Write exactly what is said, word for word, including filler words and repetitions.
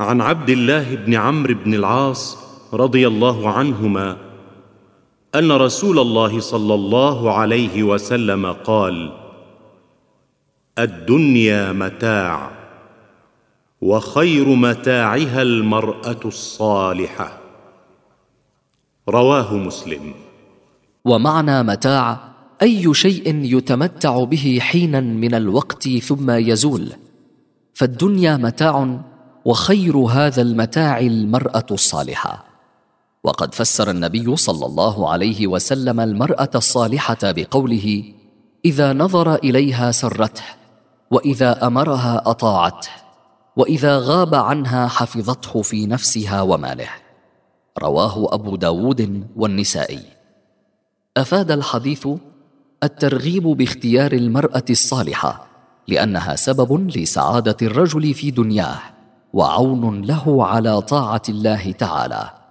عن عبد الله بن عمرو بن العاص رضي الله عنهما أن رسول الله صلى الله عليه وسلم قال: الدنيا متاع، وخير متاعها المرأة الصالحة. رواه مسلم. ومعنى متاع أي شيء يتمتع به حينا من الوقت ثم يزول، فالدنيا متاع، وخير هذا المتاع المرأة الصالحة. وقد فسر النبي صلى الله عليه وسلم المرأة الصالحة بقوله: إذا نظر إليها سرته، وإذا أمرها أطاعته، وإذا غاب عنها حفظته في نفسها وماله. رواه أبو داود والنسائي. أفاد الحديث الترغيب باختيار المرأة الصالحة، لأنها سبب لسعادة الرجل في دنياه، وعون له على طاعة الله تعالى.